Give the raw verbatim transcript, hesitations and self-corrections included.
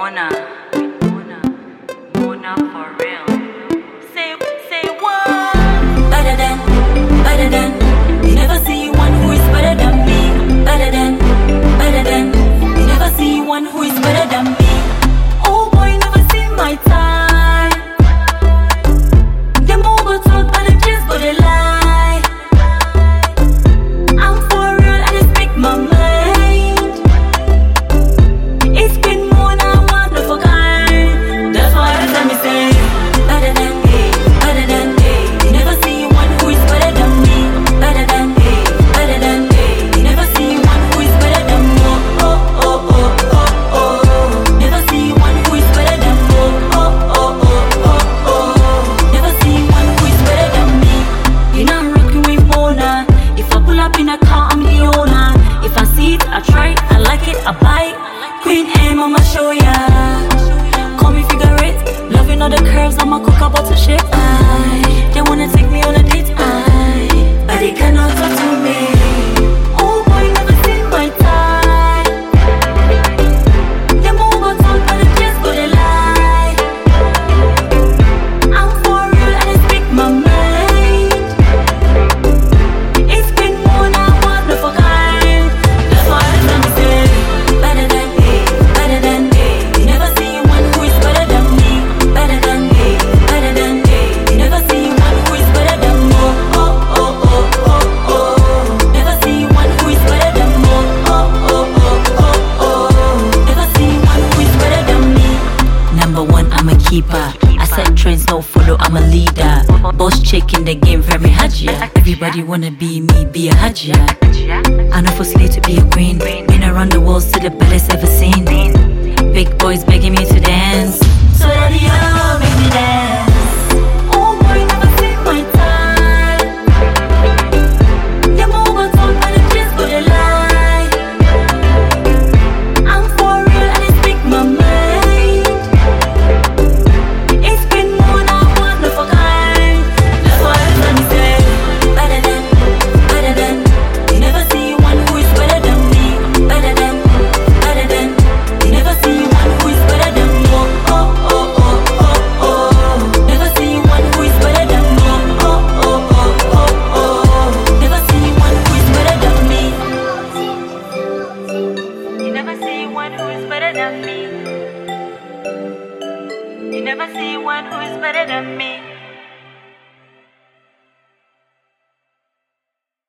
Mona, with Mona, Mona for real. Say, say what? Better than, better than. You never see one who is better than me. Better than, better than. You never see one who is better than me. Oh boy, never see my time. Them all go talk and them just go they lie. I'm for real and I speak my mind. It's been more than one of a kind. That's why every time me say better than me, better than me. You never see one who is better than me. Better than me, better than me. You never see one who is better than me. Oh oh oh oh oh. Never see one who is better than me. Oh oh oh oh oh. Never see one who is better than me. You know I'm rocking with Mona. If I pull up in a car, I'm the owner. If I see it, I try it, I like it, I buy it. Queen M, I'ma show ya. Call me figure eight. Loving all the curves, I'ma cook up to shit. I, they wanna take me on a date. I, but they cannot talk to me. Oh boy, never seen my time. Them all go talk, but they just go they lie. I'm for real and I speak my mind. It's been more than one of a kind. That's why I tell me say better than me, better than me. You never see one who is better than me. Better than me, better than me. You never see one who is better than me. Oh oh oh oh oh. Never see one who is better than me. Oh oh oh oh oh. Never see one who is better than me. Number one, I'm a keeper. I set trends, no follow, I'm a leader. Boss chick in the game, very hajia. Everybody wanna be me, be a hajia. I know for slave to be a queen. Been around the world, see the best ever seen.